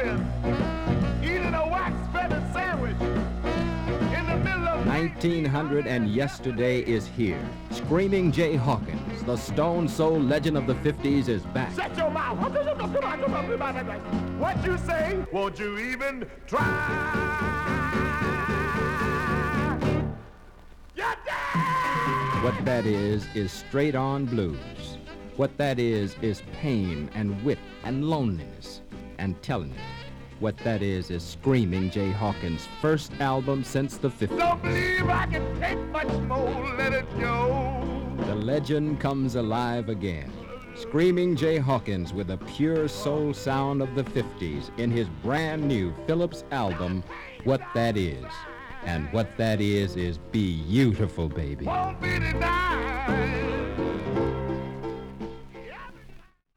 Indian eating a wax-fetid sandwich in the middle of 1900 and yesterday is here. Screaming Jay Hawkins, the Stone Soul legend of the 50s, is back. Shut your mouth. What you say? Won't you even try? You're dead! What that is straight-on blues. What that is pain and wit and loneliness and telling it. What that is Screaming Jay Hawkins' first album since the 50s. Don't believe I can take much more, let it go. The legend comes alive again. Screaming Jay Hawkins with the pure soul sound of the 50s in his brand new Phillips album, What That Is. And what that is beautiful, baby. Won't be denied.